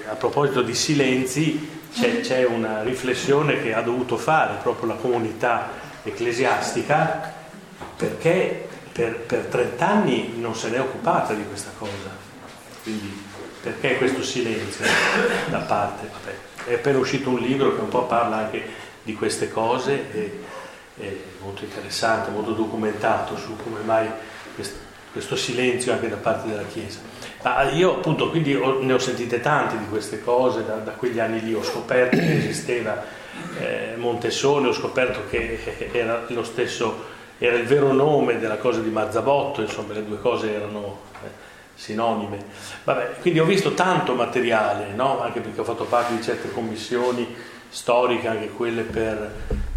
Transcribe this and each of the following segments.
a proposito di silenzi, c'è una riflessione che ha dovuto fare proprio la comunità ecclesiastica, perché per 30 anni non se n'è occupata di questa cosa. Quindi perché questo silenzio da parte? Vabbè, è appena uscito un libro che un po' parla anche di queste cose, è molto interessante, molto documentato su come mai questo silenzio anche da parte della Chiesa. Ma io appunto quindi ne ho sentite tante di queste cose da quegli anni lì. Ho scoperto che esisteva Montesole, ho scoperto che era lo stesso, era il vero nome della cosa di Marzabotto, insomma le due cose erano sinonime. Vabbè, quindi ho visto tanto materiale, no? Anche perché ho fatto parte di certe commissioni storiche, anche quelle per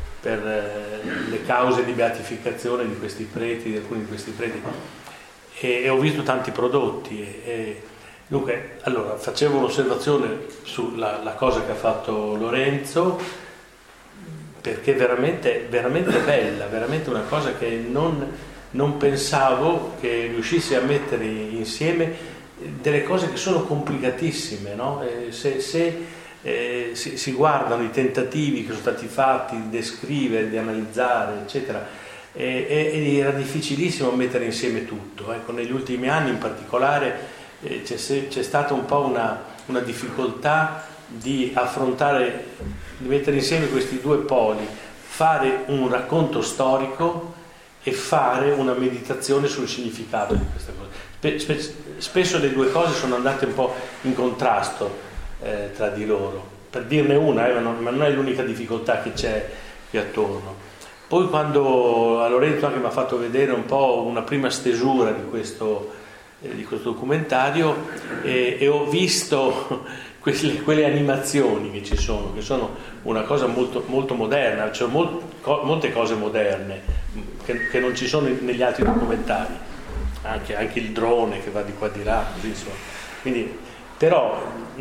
le cause di beatificazione di questi preti, di alcuni di questi preti, e ho visto tanti prodotti. Dunque, allora, facevo un'osservazione sulla cosa che ha fatto Lorenzo, perché veramente, veramente bella, veramente una cosa che non pensavo che riuscissi a mettere insieme delle cose che sono complicatissime, no? Se si guardano i tentativi che sono stati fatti di descrivere, di analizzare, eccetera, era difficilissimo mettere insieme tutto. Ecco, negli ultimi anni in particolare c'è stata un po' una difficoltà di affrontare, di mettere insieme questi due poli, fare un racconto storico e fare una meditazione sul significato di queste cose. Spesso le due cose sono andate un po' in contrasto tra di loro. Per dirne una, ma non è l'unica difficoltà che c'è qui attorno. Poi quando a Lorenzo anche mi ha fatto vedere un po' una prima stesura di questo documentario, e ho visto quelle animazioni che ci sono, che sono una cosa molto, molto moderna, cioè molte cose moderne che non ci sono negli altri documentari, anche il drone che va di qua di là, così, insomma. Quindi, però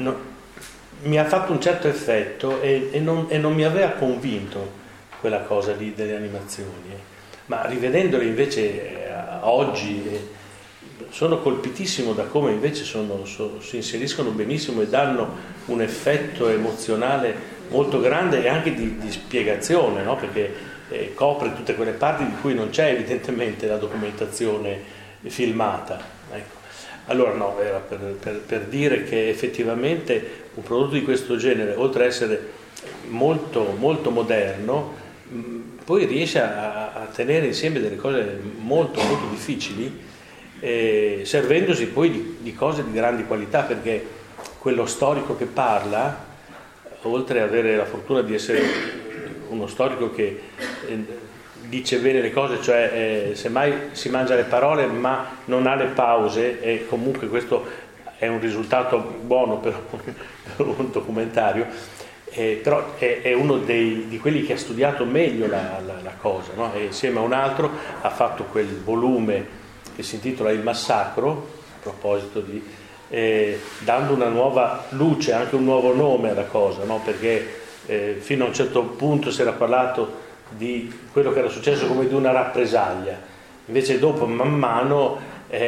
mi ha fatto un certo effetto e non mi aveva convinto quella cosa lì delle animazioni, ma rivedendole invece oggi sono colpitissimo da come invece si inseriscono benissimo e danno un effetto emozionale molto grande e anche di spiegazione, no? Perché copre tutte quelle parti di cui non c'è evidentemente la documentazione filmata. Ecco. Allora no, era per dire che effettivamente un prodotto di questo genere, oltre ad essere molto, molto moderno, poi riesce a tenere insieme delle cose molto, molto difficili, servendosi poi di cose di grandi qualità, perché quello storico che parla, oltre ad avere la fortuna di essere uno storico che dice bene le cose, cioè semmai si mangia le parole ma non ha le pause, e comunque questo è un risultato buono per un documentario. Però è uno di quelli che ha studiato meglio la cosa, no? E insieme a un altro ha fatto quel volume che si intitola Il Massacro, a proposito dando una nuova luce, anche un nuovo nome alla cosa, no? Perché fino a un certo punto si era parlato di quello che era successo come di una rappresaglia, invece dopo man mano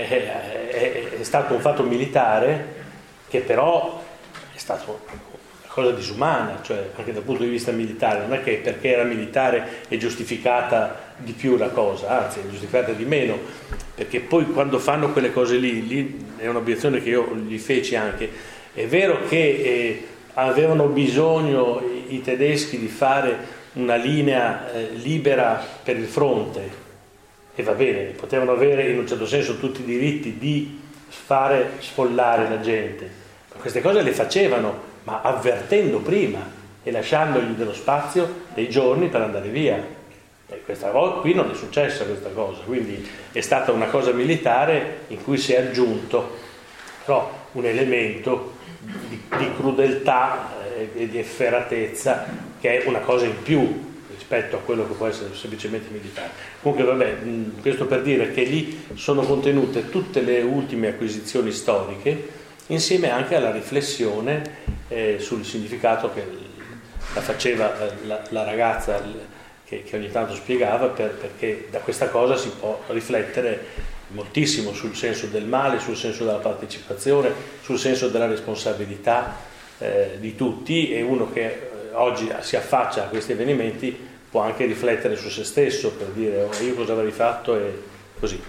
è stato un fatto militare che però è stato cosa disumana, cioè anche dal punto di vista militare. Non è che perché era militare è giustificata di più la cosa, anzi è giustificata di meno, perché poi quando fanno quelle cose lì è un'obiezione che io gli feci anche, è vero che avevano bisogno i tedeschi di fare una linea libera per il fronte, e va bene, potevano avere in un certo senso tutti i diritti di fare sfollare la gente, ma queste cose le facevano, ma avvertendo prima e lasciandogli dello spazio, dei giorni per andare via. E qui non è successa questa cosa, quindi è stata una cosa militare in cui si è aggiunto però un elemento di crudeltà e di efferatezza, che è una cosa in più rispetto a quello che può essere semplicemente militare. Comunque vabbè, questo per dire che lì sono contenute tutte le ultime acquisizioni storiche, insieme anche alla riflessione sul significato che la faceva la ragazza che ogni tanto spiegava, perché da questa cosa si può riflettere moltissimo sul senso del male, sul senso della partecipazione, sul senso della responsabilità, di tutti, e uno che oggi si affaccia a questi avvenimenti può anche riflettere su se stesso per dire io cosa avrei fatto e così.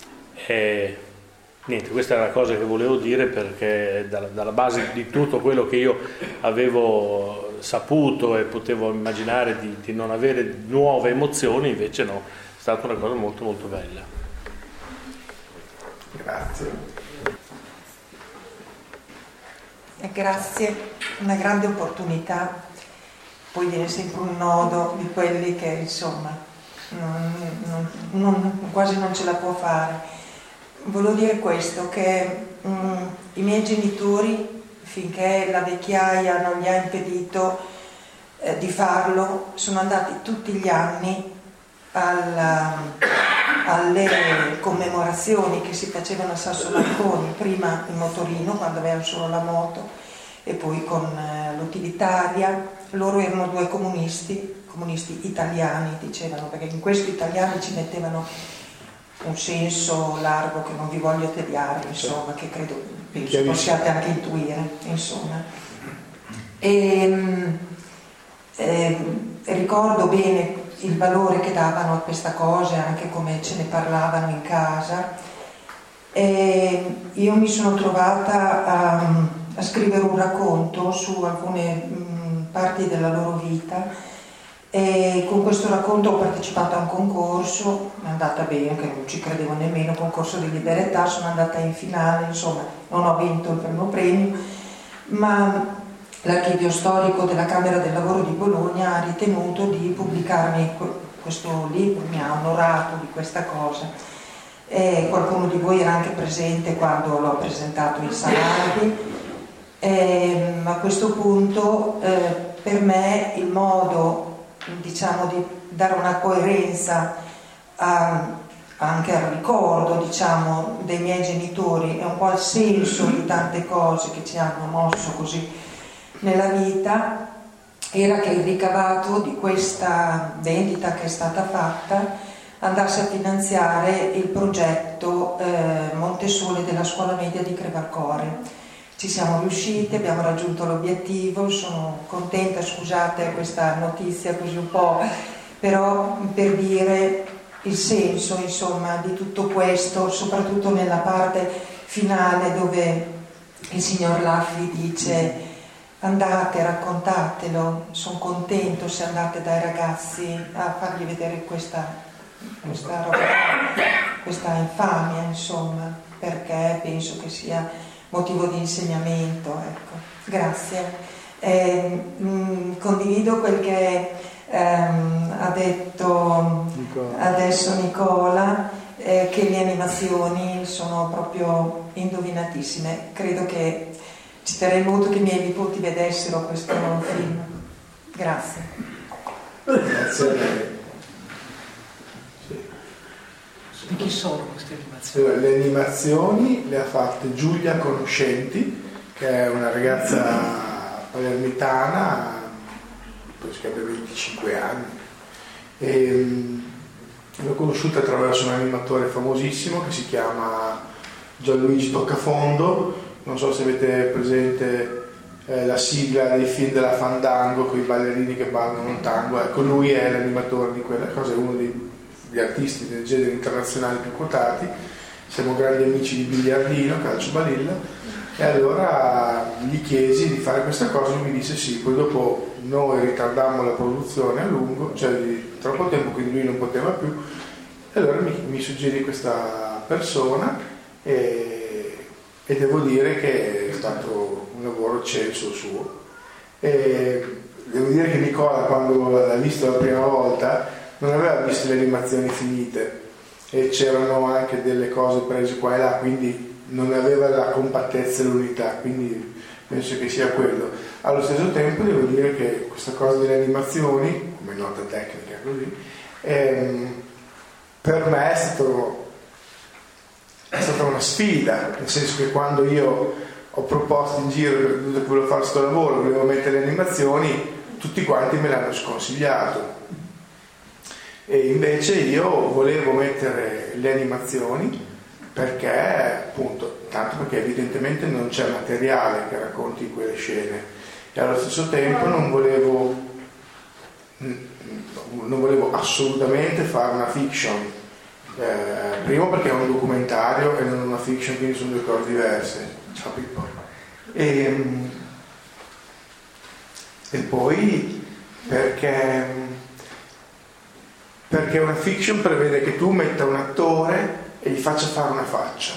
Niente, questa è la cosa che volevo dire, perché dalla base di tutto quello che io avevo saputo e potevo immaginare di non avere nuove emozioni, invece no, è stata una cosa molto molto bella. Grazie. Grazie, una grande opportunità, poi viene sempre un nodo di quelli che insomma quasi non ce la può fare. Volevo dire questo, che i miei genitori, finché la vecchiaia non gli ha impedito di farlo, sono andati tutti gli anni alle commemorazioni che si facevano a Sassomarconi, prima in motorino quando avevano solo la moto e poi con l'utilitaria. Loro erano due comunisti italiani, dicevano, perché in questo italiani ci mettevano un senso largo che non vi voglio tediare, insomma, che penso possiate anche intuire, insomma. E ricordo bene il valore che davano a questa cosa, anche come ce ne parlavano in casa, e io mi sono trovata a scrivere un racconto su alcune parti della loro vita, e con questo racconto ho partecipato a un concorso, è andata bene, che non ci credevo nemmeno, concorso di libertà, sono andata in finale, insomma non ho vinto il primo premio, ma l'Archivio Storico della Camera del Lavoro di Bologna ha ritenuto di pubblicarmi questo libro, mi ha onorato di questa cosa. Qualcuno di voi era anche presente quando l'ho presentato in Salardi. A questo punto per me il modo, diciamo, di dare una coerenza anche al ricordo, diciamo, dei miei genitori e un po' al senso di tante cose che ci hanno mosso così nella vita, era che il ricavato di questa vendita che è stata fatta andasse a finanziare il progetto Montesole della scuola media di Crevalcore. Ci siamo riusciti, abbiamo raggiunto l'obiettivo, sono contenta, scusate questa notizia così un po', però per dire il senso, insomma, di tutto questo, soprattutto nella parte finale dove il signor Laffi dice: andate, raccontatelo, sono contento se andate dai ragazzi a fargli vedere questa roba, questa infamia, insomma, perché penso che sia motivo di insegnamento, ecco. Grazie. Condivido quel che ha detto adesso Nicola, che le animazioni sono proprio indovinatissime. Credo che ci terrei molto che i miei nipoti vedessero questo film. Grazie. Grazie a lei. Di chi sono queste animazioni? Le animazioni le ha fatte Giulia Conoscenti, che è una ragazza palermitana, penso che abbia 25 anni, e l'ho conosciuta attraverso un animatore famosissimo che si chiama Gianluigi Toccafondo. Non so se avete presente la sigla dei film della Fandango con i ballerini che ballano un tango. Ecco, lui è l'animatore di quella cosa, è uno degli artisti del genere internazionali più quotati. Siamo grandi amici di biliardino, calcio balilla, e allora gli chiesi di fare questa cosa e mi disse sì. Poi dopo noi ritardammo la produzione a lungo, cioè di troppo tempo, quindi lui non poteva più, e allora mi suggerì questa persona e devo dire che è stato un lavoro eccelso suo. E devo dire che Nicola, quando l'ha visto la prima volta, non aveva visto le animazioni finite e c'erano anche delle cose prese qua e là, quindi non aveva la compattezza e l'unità, quindi penso che sia quello. Allo stesso tempo devo dire che questa cosa delle animazioni, come nota tecnica così, per me è stata una sfida, nel senso che quando io ho proposto in giro che volevo fare questo lavoro, volevo mettere le animazioni, tutti quanti me l'hanno sconsigliato. E invece io volevo mettere le animazioni perché appunto intanto perché evidentemente non c'è materiale che racconti quelle scene, e allo stesso tempo non volevo assolutamente fare una fiction, primo perché è un documentario e non una fiction, quindi sono due cose diverse. Ciao Pippo. E poi perché una fiction prevede che tu metta un attore e gli faccia fare una faccia,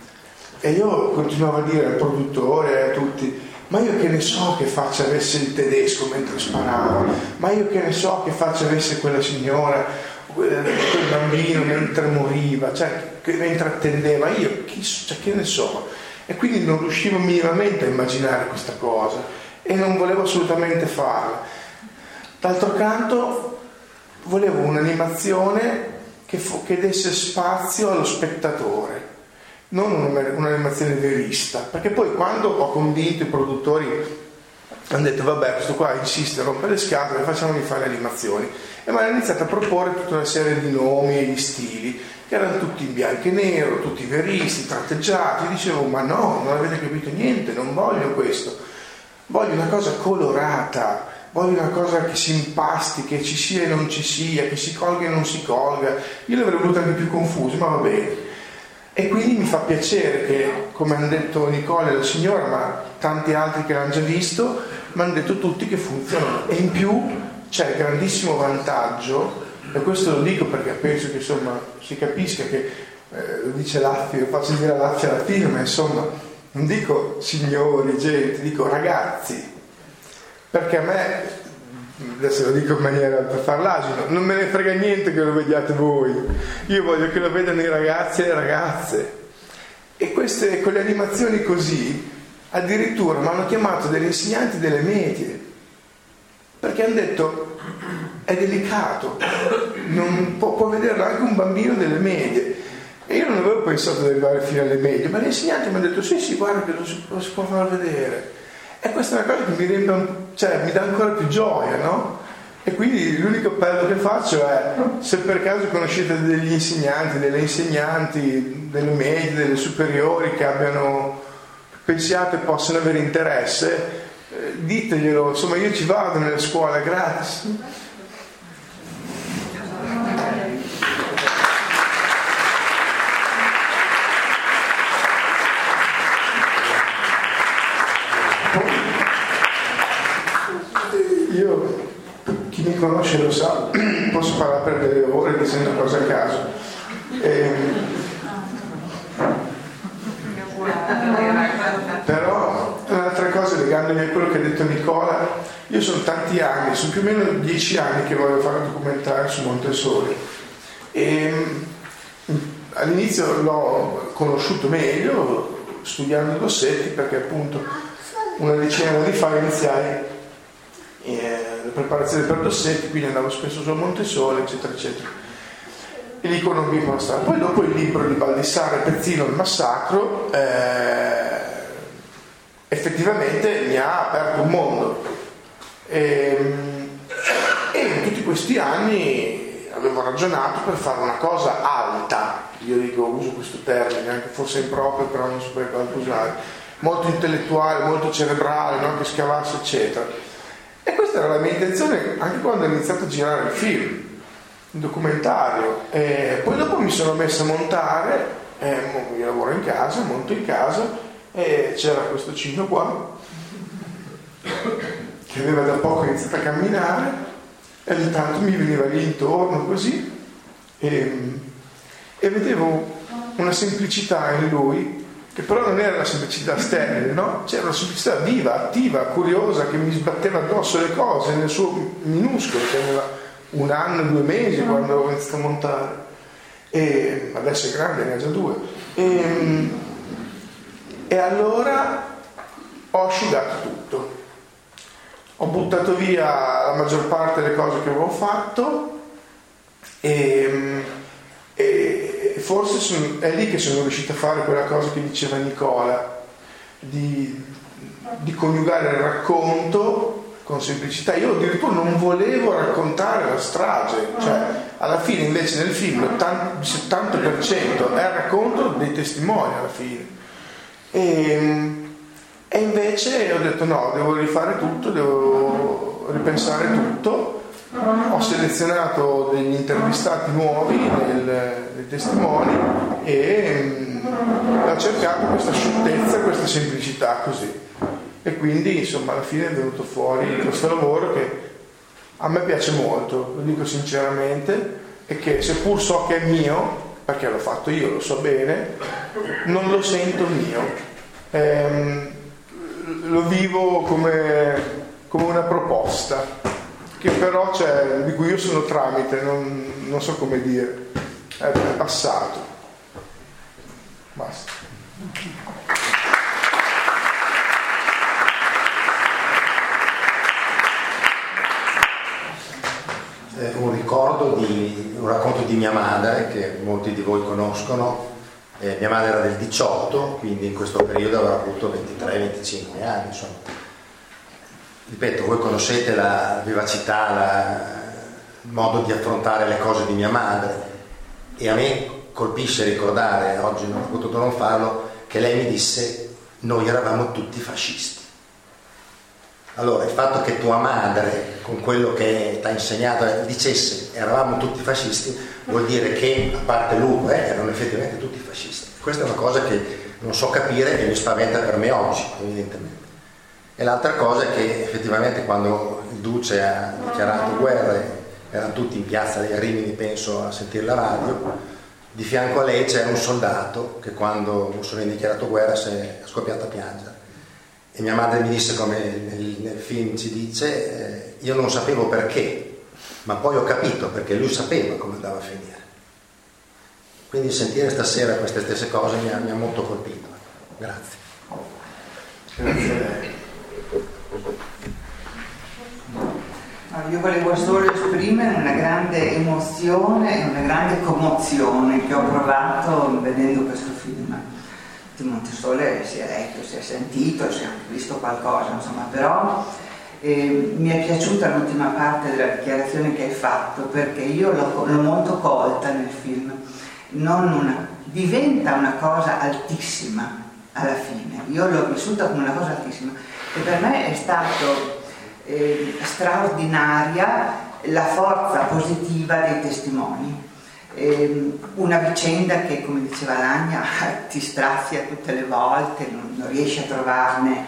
e io continuavo a dire al produttore, a tutti: ma io che ne so che faccia avesse il tedesco mentre sparava, ma io che ne so che faccia avesse quella signora, quel bambino mentre moriva, cioè mentre attendeva, io che ne so. E quindi non riuscivo minimamente a immaginare questa cosa e non volevo assolutamente farla. D'altro canto volevo un'animazione che desse spazio allo spettatore, non un'animazione verista, perché poi quando ho convinto i produttori hanno detto: vabbè, questo qua insiste, rompe le scatole, facciamogli fare le animazioni, e mi hanno iniziato a proporre tutta una serie di nomi e di stili che erano tutti in bianco e nero, tutti veristi, tratteggiati. Io dicevo: ma no, non avete capito niente, non voglio questo, voglio una cosa colorata, voglio una cosa che si impasti, che ci sia e non ci sia, che si colga e non si colga. Io l'avrei voluto anche più confuso, ma va bene. E quindi mi fa piacere che, come hanno detto Nicola e la signora, ma tanti altri che l'hanno già visto, mi hanno detto tutti che funzionano. E in più c'è il grandissimo vantaggio, e questo lo dico perché penso che insomma si capisca che lo dice Laffi, lo faccio dire a Laffi alla fine, ma insomma non dico signori, gente, dico ragazzi, perché a me, adesso lo dico in maniera per far l'asino, non me ne frega niente che lo vediate voi, io voglio che lo vedano i ragazzi e le ragazze. E queste, con le animazioni così, addirittura mi hanno chiamato degli insegnanti delle medie, perché hanno detto: è delicato, non può vederlo anche un bambino delle medie. E io non avevo pensato di arrivare fino alle medie, ma gli insegnanti mi hanno detto: sì, guarda che lo si può far vedere. E questa è una cosa che mi dà ancora più gioia, no? E quindi l'unico appello che faccio è: se per caso conoscete degli insegnanti, delle insegnanti delle medie, delle superiori che pensiate possano avere interesse, diteglielo, insomma io ci vado nelle scuole gratis. Io, chi mi conosce lo sa, posso parlare per delle ore dicendo cose a caso. Però un'altra cosa, legandomi a quello che ha detto Nicola, io sono tanti anni, sono più o meno 10 anni che voglio fare un documentario su Montessori, e all'inizio l'ho conosciuto meglio studiando i Dossetti, perché appunto una decina di anni fa iniziai la preparazione per Dossetti, quindi andavo spesso su Montessori, eccetera eccetera, e lì conobbi un po' la storia. Poi dopo il libro di Baldissare, Pezzino, Il massacro, effettivamente mi ha aperto un mondo, e in tutti questi anni avevo ragionato per fare una cosa alta, io dico, uso questo termine anche forse improprio, però non so per cosa usare, molto intellettuale, molto cerebrale, no? Che scavasse eccetera. E questa era la mia intenzione anche quando ho iniziato a girare il film, il documentario. E poi dopo mi sono messo a montare, io lavoro in casa, monto in casa, e c'era questo cino qua che aveva da poco iniziato a camminare, e ogni tanto mi veniva lì intorno così, e vedevo una semplicità in lui, che però non era una semplicità sterile, no? C'era una semplicità viva, attiva, curiosa, che mi sbatteva addosso le cose nel suo minuscolo, che aveva 1 anno e 2 mesi quando ho iniziato a montare, e adesso è grande, ne ha già 2, e allora ho asciugato tutto, ho buttato via la maggior parte delle cose che avevo fatto, e forse è lì che sono riuscito a fare quella cosa che diceva Nicola, di coniugare il racconto con semplicità. Io addirittura non volevo raccontare la strage, cioè alla fine invece nel film il 70% è il racconto dei testimoni alla fine, E invece ho detto no, devo rifare tutto, devo ripensare tutto. Ho selezionato degli intervistati nuovi, dei testimoni, e ho cercato questa scioltezza, questa semplicità così. E quindi insomma alla fine è venuto fuori questo lavoro che a me piace molto, lo dico sinceramente, e che seppur so che è mio, perché l'ho fatto io, lo so bene, non lo sento mio. Lo vivo come una proposta che però di cui io sono tramite, non so come dire, è passato. Basta. Un ricordo di un racconto di mia madre che molti di voi conoscono. Mia madre era del 18, quindi in questo periodo avrà avuto 23-25 anni, insomma. Ripeto, voi conoscete la vivacità, il modo di affrontare le cose di mia madre, e a me colpisce ricordare, oggi non ho potuto non farlo, che lei mi disse: noi eravamo tutti fascisti. Allora, il fatto che tua madre, con quello che ti ha insegnato, dicesse eravamo tutti fascisti, vuol dire che, a parte lui, erano effettivamente tutti fascisti. Questa è una cosa che non so capire e mi spaventa per me oggi, evidentemente. E l'altra cosa è che effettivamente quando il Duce ha dichiarato guerra, erano tutti in piazza dei Rimini, penso, a sentire la radio, di fianco a lei c'era un soldato che quando Mussolini ha dichiarato guerra si è scoppiato a piangere. E mia madre mi disse, come nel film ci dice, io non sapevo perché, ma poi ho capito perché lui sapeva come andava a finire. Quindi sentire stasera queste stesse cose mi ha molto colpito. Grazie. Grazie a lei. Io volevo solo esprimere una grande emozione e una grande commozione che ho provato vedendo questo film. Di Montesole si è letto, si è sentito, si è anche visto qualcosa, insomma, però mi è piaciuta l'ultima parte della dichiarazione che hai fatto, perché io l'ho molto colta nel film. Diventa una cosa altissima alla fine. Io l'ho vissuta come una cosa altissima e per me è stato straordinaria la forza positiva dei testimoni. Una vicenda che, come diceva Lagna, ti strazia tutte le volte, non riesci a trovarne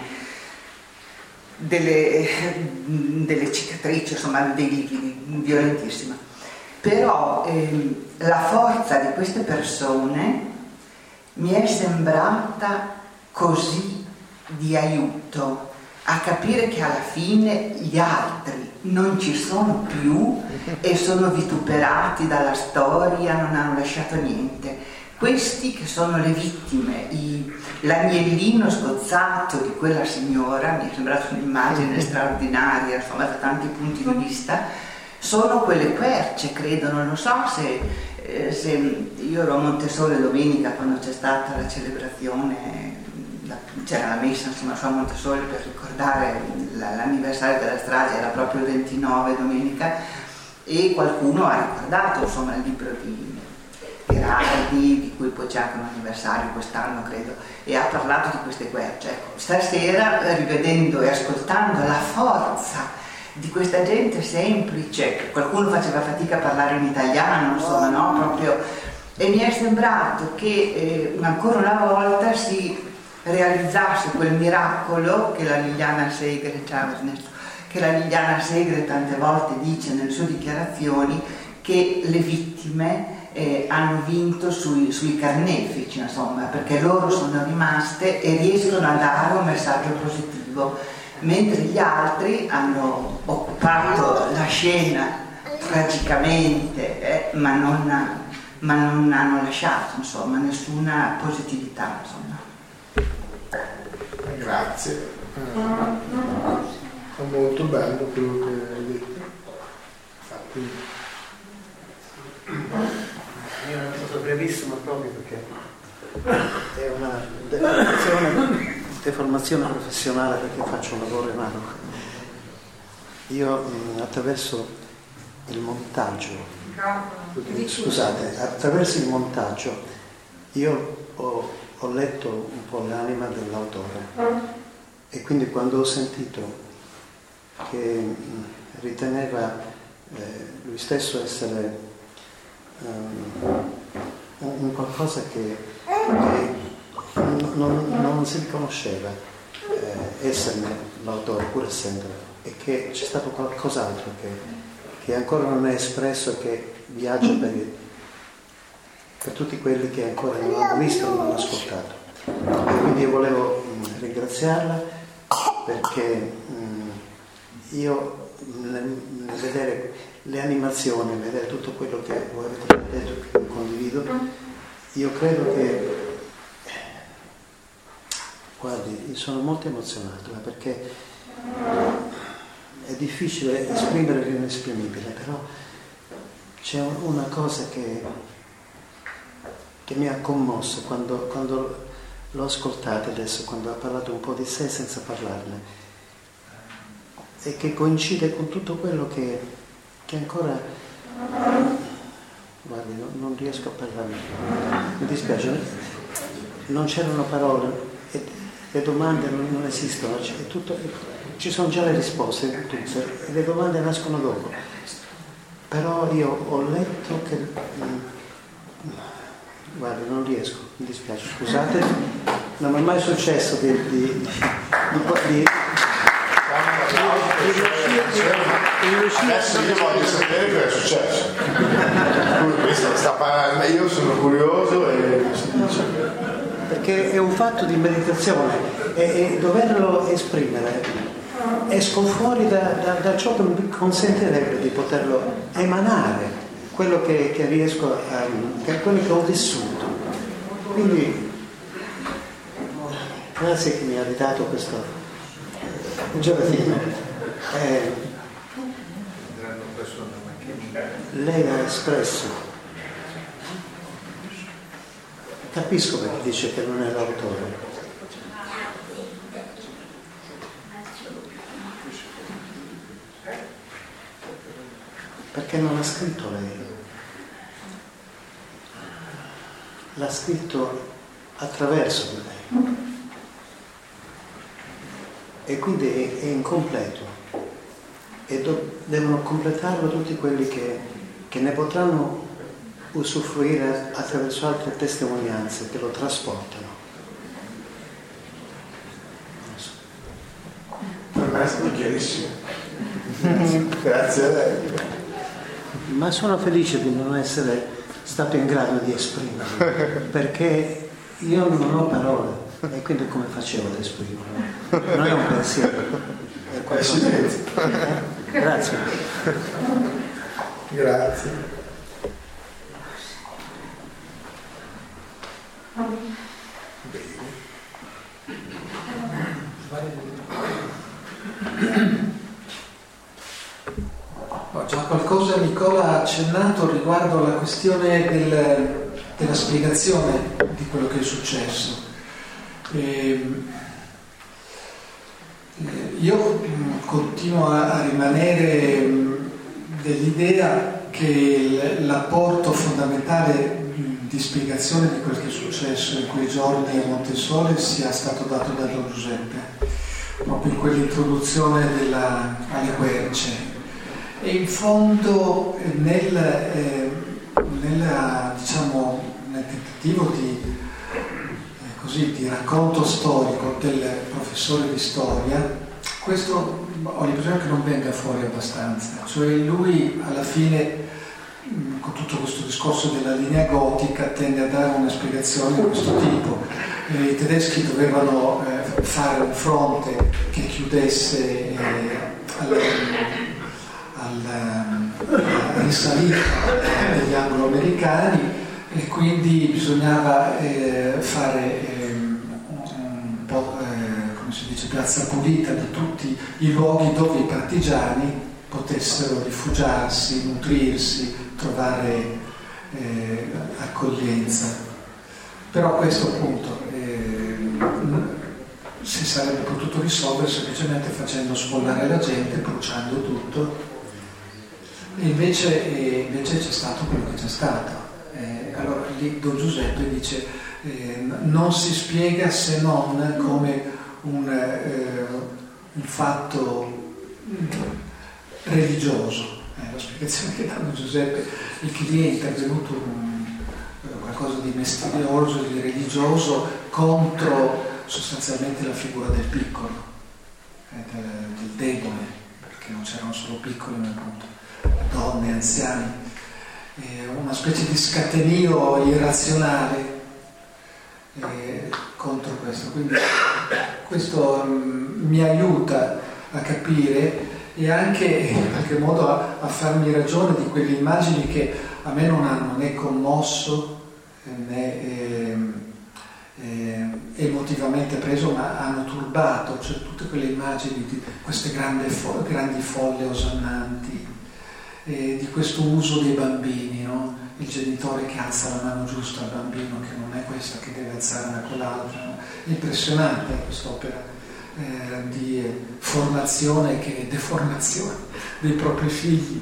delle cicatrici, insomma dei lividi, violentissima. Però la forza di queste persone mi è sembrata così di aiuto a capire che alla fine gli altri non ci sono più e sono vituperati dalla storia, non hanno lasciato niente. Questi che sono le vittime, l'agnellino sgozzato di quella signora, mi è sembrata un'immagine straordinaria, insomma, da tanti punti di vista, sono quelle querce, credo, non lo so se io ero a Montesole domenica quando c'è stata la celebrazione, c'era la messa, insomma, su a Montesole per ricordare l'anniversario della strage, era proprio il 29 domenica, e qualcuno ha ricordato, insomma, il libro di Gherardi, di cui poi c'è anche un anniversario quest'anno, credo, e ha parlato di queste querce. Ecco, stasera, rivedendo e ascoltando la forza di questa gente semplice, qualcuno faceva fatica a parlare in italiano, insomma, no? Proprio, e mi è sembrato che ancora una volta si realizzasse quel miracolo che la Liliana Segre, ciao Ernesto, che la Liliana Segre tante volte dice nelle sue dichiarazioni, che le vittime hanno vinto sui carnefici, insomma, perché loro sono rimaste e riescono a dare un messaggio positivo, mentre gli altri hanno occupato la scena tragicamente, ma non hanno lasciato, insomma, nessuna positività, insomma. Grazie. È molto bello quello che hai detto. Infatti, io è stato brevissimo proprio perché è una deformazione professionale, perché faccio un lavoro in mano. Io attraverso il montaggio, attraverso il montaggio io ho ho letto un po' l'anima dell'autore e quindi quando ho sentito che riteneva lui stesso essere un qualcosa che non si riconosceva esserne l'autore pur essendo, e che c'è stato qualcos'altro che ancora non è espresso, che viaggia per tutti quelli che ancora non l'hanno visto, non l'hanno ascoltato. E quindi io volevo ringraziarla perché io nel vedere le animazioni, vedere tutto quello che voi avete detto, che condivido, io credo che, guardi, io sono molto emozionato perché è difficile esprimere l'inesprimibile, però c'è una cosa che mi ha commosso quando l'ho ascoltata adesso, quando ha parlato un po' di sé senza parlarne, e che coincide con tutto quello che ancora, guardi, non riesco a parlarne, mi dispiace, non c'erano parole, e le domande non esistono, ci sono già le risposte tutte, e le domande nascono dopo. Però io ho letto che, guardi, non riesco, mi dispiace, scusate, non mi è mai successo di adesso io voglio sapere cosa è successo. Questo sta parlando, io sono curioso perché è un fatto di meditazione e doverlo esprimere esco fuori da ciò che mi consentirebbe di poterlo emanare, quello che riesco quello che ho vissuto. Quindi grazie che mi ha ridato questo giovedì. Lei ha espresso, capisco perché dice che non è l'autore, perché non l'ha scritto lei, l'ha scritto attraverso di lei e quindi è incompleto e devono completarlo tutti quelli che ne potranno usufruire attraverso altre testimonianze che lo trasportano. Per me è stato chiarissimo. Grazie a lei. Ma sono felice di non essere stato in grado di esprimerlo, perché io non ho parole e quindi come facevo ad esprimerlo? Non è un pensiero, è qualcosa. Grazie. Grazie. Già qualcosa Nicola ha accennato riguardo alla questione della spiegazione di quello che è successo. Io continuo a rimanere dell'idea che l'apporto fondamentale di spiegazione di quel che è successo in quei giorni a Montesole sia stato dato da Don Giuseppe, proprio in quell'introduzione alle querce. E in fondo nel tentativo di racconto storico del professore di storia, questo ho l'impressione che non venga fuori abbastanza, cioè lui alla fine con tutto questo discorso della linea gotica tende a dare una spiegazione di questo tipo. I tedeschi dovevano fare un fronte che chiudesse alla risalita degli anglo-americani e quindi bisognava fare un po' come si dice, piazza pulita di tutti i luoghi dove i partigiani potessero rifugiarsi, nutrirsi, trovare accoglienza. Però questo appunto si sarebbe potuto risolvere semplicemente facendo sfollare la gente, bruciando tutto. E invece c'è stato quello che c'è stato. Allora lì Don Giuseppe dice non si spiega se non come un fatto religioso. La spiegazione che dà Giuseppe, il cliente è venuto qualcosa di misterioso, di religioso, contro sostanzialmente la figura del piccolo, del debole, perché non c'erano solo piccoli ma appunto donne, anziani, una specie di scatenio irrazionale contro questo. Quindi questo mi aiuta a capire e anche in qualche modo a farmi ragione di quelle immagini che a me non hanno né commosso né emotivamente preso, ma hanno turbato, cioè tutte quelle immagini di queste grandi folle osannanti, di questo uso dei bambini, no? Il genitore che alza la mano giusta al bambino, che non è questa che deve alzare quell'altra, no? È impressionante quest'opera di formazione che deformazione dei propri figli,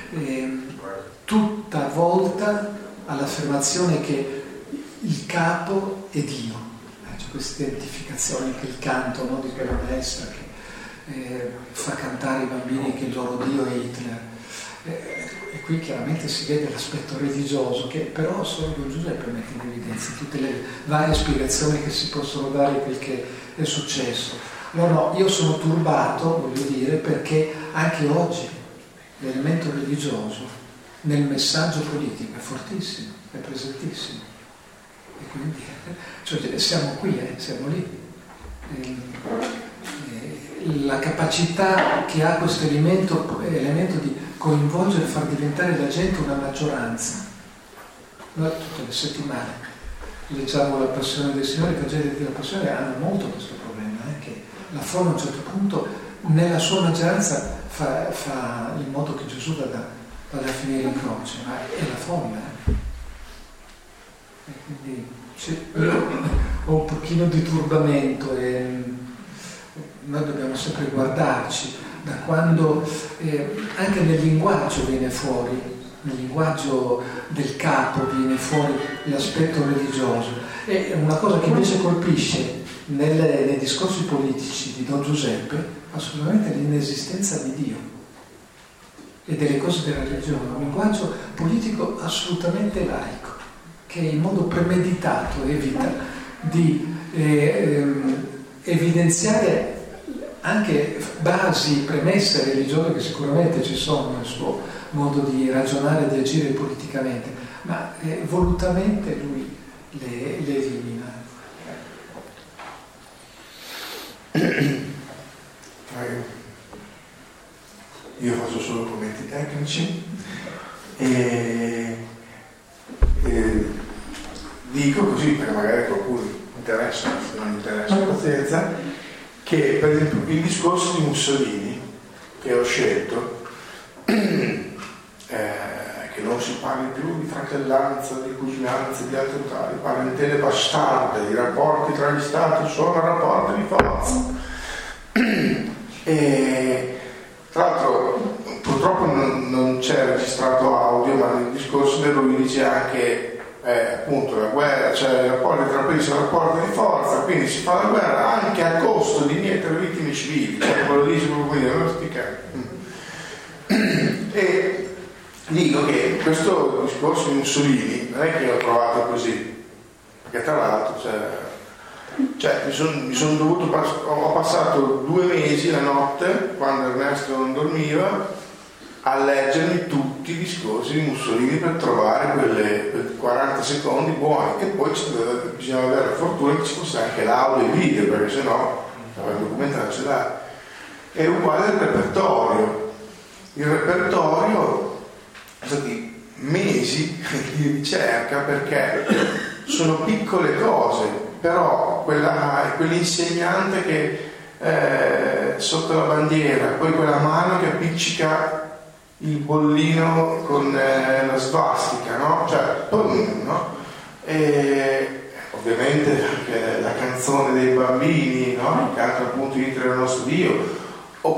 tutta volta all'affermazione che il capo è Dio. C'è questa identificazione che il canto, no, di quella maestra che fa cantare i bambini che il loro Dio è Hitler. E qui chiaramente si vede l'aspetto religioso che però solo Don Giuseppe mette in evidenza tutte le varie spiegazioni che si possono dare di quel che è successo. No, io sono turbato, voglio dire, perché anche oggi l'elemento religioso nel messaggio politico è fortissimo, è presentissimo. E quindi cioè, siamo qui, siamo lì. La capacità che ha questo elemento di coinvolgere e far diventare la gente una maggioranza. Noi tutte le settimane leggiamo la Passione del Signore, i Vangeli della Passione hanno molto questo problema, che la folla a un certo punto nella sua maggioranza fa in modo che Gesù vada a finire in croce, ma è la folla. E quindi io ho un pochino di turbamento e noi dobbiamo sempre guardarci da quando anche nel linguaggio viene fuori, nel linguaggio del capo viene fuori l'aspetto religioso. E una cosa che invece colpisce nei discorsi politici di Don Giuseppe assolutamente l'inesistenza di Dio e delle cose della religione, un linguaggio politico assolutamente laico che in modo premeditato evita di evidenziare anche basi, premesse religiose che sicuramente ci sono nel suo modo di ragionare e di agire politicamente, ma volutamente lui le elimina. Io faccio solo commenti tecnici e dico così perché magari qualcuno interessa, se non interessa pazienza, che per esempio il discorso di Mussolini che ho scelto, che non si parli più di fratellanza, di cuginanza, di altri tali, parentele bastarde, i rapporti tra gli stati sono rapporti di forza. E tra l'altro purtroppo non c'è registrato audio, ma nel discorso di lui dice anche appunto la guerra, cioè i rapporti tra paesi sono rapporti di forza, quindi si fa la guerra anche a costo di mietere vittime civili, cioè quello dice proprio non spiegare. E dico che questo discorso di Mussolini non è che l'ho trovato così, perché tra l'altro mi sono dovuto ho passato 2 mesi la notte quando Ernesto non dormiva a leggermi tutti i discorsi di Mussolini per trovare quei 40 secondi buoni, e poi bisognava avere la fortuna che ci fosse anche l'audio e il video, perché sennò il documentario ce l'ha. È uguale al repertorio. Il repertorio sono stati mesi di ricerca, perché sono piccole cose, però quell'insegnante che sotto la bandiera, poi quella mano che appiccica il bollino con la svastica, no? Cioè, no? E ovviamente anche la canzone dei bambini, no? Che canta appunto Hitler è il nostro Dio, o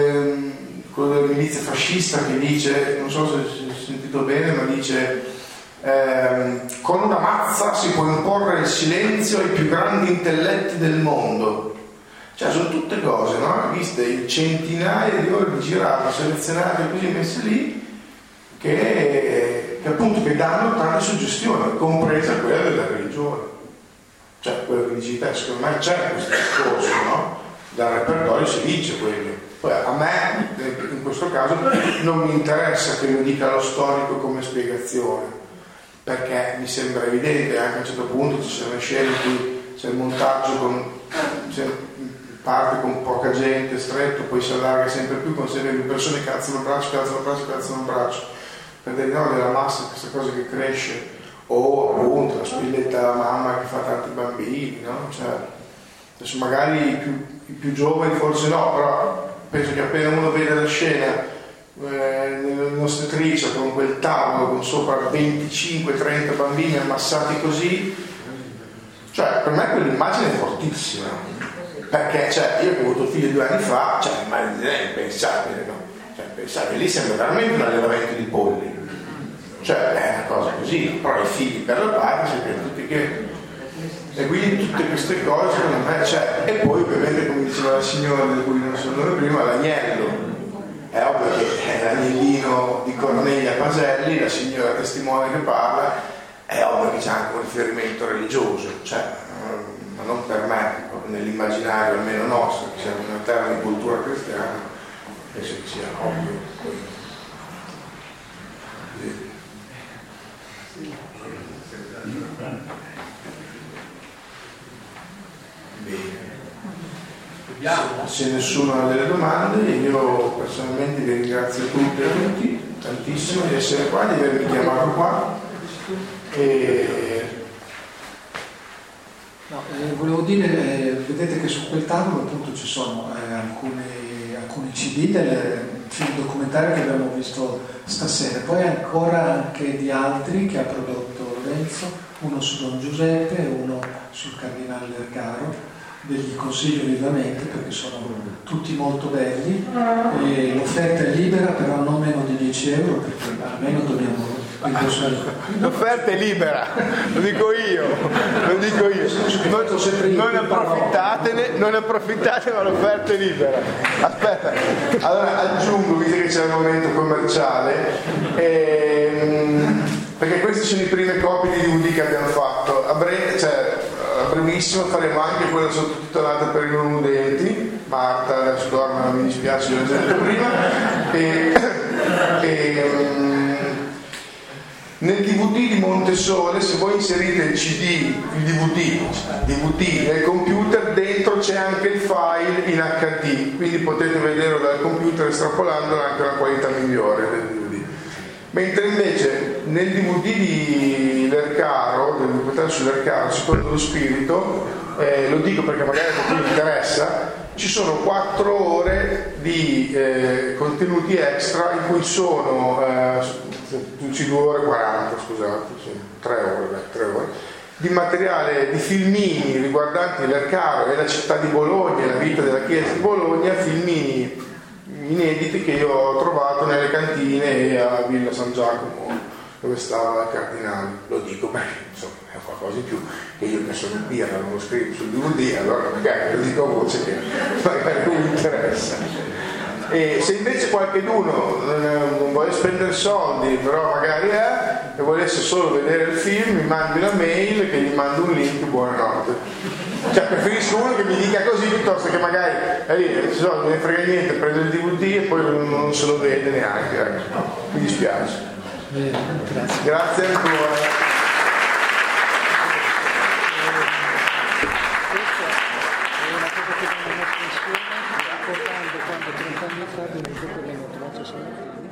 quello della milizia fascista che dice, non so se ho sentito bene, ma dice con una mazza si può imporre il silenzio ai più grandi intelletti del mondo. Cioè sono tutte cose, no? Viste in centinaia di ore di girate, selezionate così messe lì, che appunto che danno tante suggestioni, compresa quella della religione. Cioè quello che dici te, secondo me c'è questo discorso, no? Dal repertorio si dice quello. Poi a me in questo caso non mi interessa che lo dica lo storico come spiegazione, perché mi sembra evidente anche a un certo punto ci sono scene in cui c'è il montaggio parte con poca gente, stretto, poi si allarga sempre più con sempre più persone che alzano il braccio per dire no della massa, questa cosa che cresce, o appunto la spilletta della mamma che fa tanti bambini, no? Cioè, adesso magari i più giovani forse no, però penso che appena uno vede la scena nell'ostetricia con quel tavolo con sopra 25-30 bambini ammassati così, cioè per me quell'immagine è fortissima, perché cioè, io che ho avuto figlio 2 anni fa, cioè è impensabile, no? Cioè, pensate, lì sembra veramente un allevamento di polli, cioè è una cosa così, però i figli per la parte sappiamo tutti che, e quindi tutte queste cose secondo me c'è. E poi ovviamente come diceva la signora di cui non sono nome prima, l'agnello, è ovvio che è l'agnellino di Cornelia Paselli, la signora testimone che parla, è ovvio che c'è anche un riferimento religioso, cioè ma non per me, nell'immaginario almeno nostro, che siamo in una terra di cultura cristiana, penso che sia ovvio. Bene. Se nessuno ha delle domande, io personalmente vi ringrazio tutti e tutti tantissimo di essere qua, di avermi chiamato qua. No, volevo dire, vedete che su quel tavolo appunto ci sono alcuni CD del film documentario che abbiamo visto stasera, poi ancora anche di altri che ha prodotto Lorenzo, uno su Don Giuseppe e uno sul Cardinale Lercaro. Ve li consiglio vivamente perché sono tutti molto belli e l'offerta è libera, però non meno di 10 euro, perché almeno dobbiamo indossare. L'offerta è libera, lo dico io. Non approfittate, ma l'offerta è libera. Aspetta, allora aggiungo, visto che c'è il momento commerciale, perché queste sono le prime copie di DVD che abbiamo fatto. A brevissimo faremo anche quella sottotitolata per i non udenti. Marta adesso dorme, non mi dispiace, l'ho detto prima. Nel DVD di Montesole, se voi inserite il CD, il DVD nel computer, dentro c'è anche il file in HD, quindi potete vederlo dal computer estrapolandolo anche una qualità migliore del DVD. Mentre invece nel DVD di Lercaro, del documentario su Lercaro, secondo lo spirito, lo dico perché magari a qualcuno interessa, ci sono 4 ore di contenuti extra in cui sono 2 ore 40, scusate, 3 ore di materiale, di filmini riguardanti Lercaro e la città di Bologna, la vita della chiesa di Bologna, filmini inediti che io ho trovato nelle cantine e a Villa San Giacomo dove stava il Cardinale. Lo dico perché insomma è qualcosa in più che io che sono in birra non lo scrivo sul DVD, allora magari lo dico a voce che magari non mi interessa. E se invece qualcuno non vuole spendere soldi, però magari e volesse solo vedere il film, mi mandi una mail che gli mando un link, buonanotte. Cioè preferisco uno che mi dica così piuttosto che magari non me ne frega niente, prendo il DVD e poi non se lo vede neanche, ecco. Mi dispiace. Grazie ancora. Quando 30 anni fa abbiamo trovato